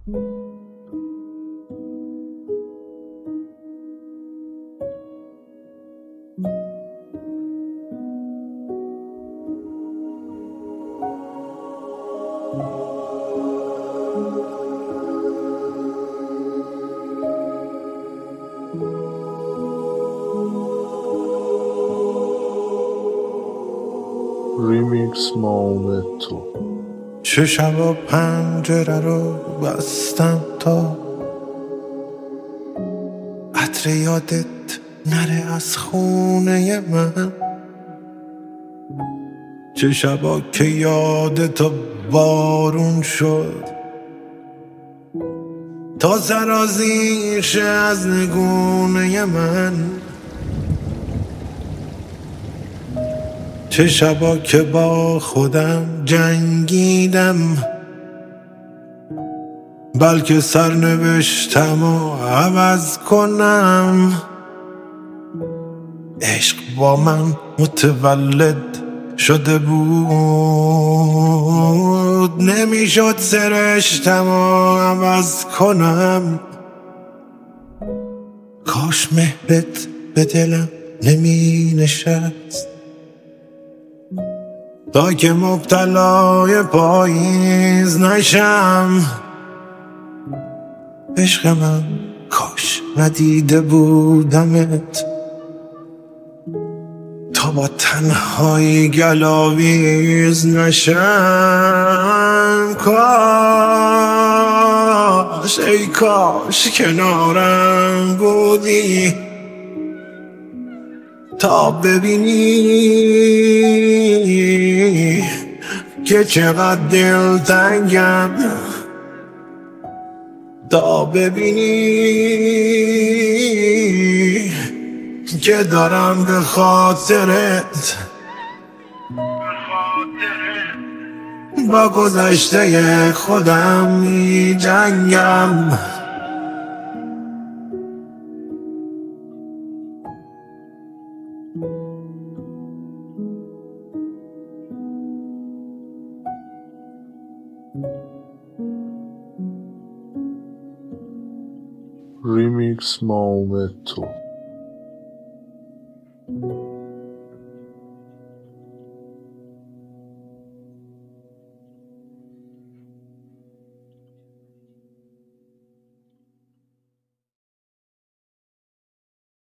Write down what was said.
ریمیکس مامتو. چه شبا پنجره رو بستم تا عطر یادت نره از خونه من. چه شبا که یادتو بارون شد تا سرازیر شه از نگونه من. چه شبا که با خودم جنگیدم بلکه سرنوشتم و عوض کنم. عشق با من متولد شده بود نمیشد سرشتم و عوض کنم. کاش مهرت به دلم نمی نشست تا که مبتلای پاییز نشم. عشق من کاش ندیده بودمت تا با تنهایی گلاویز نشم. کاش ای کاش کنارم بودی تا ببینی که چقدر دلتنگم. تا ببینی که دارم به خاطرت با گذشته خودم می جنگم. ریمیکس مامتو.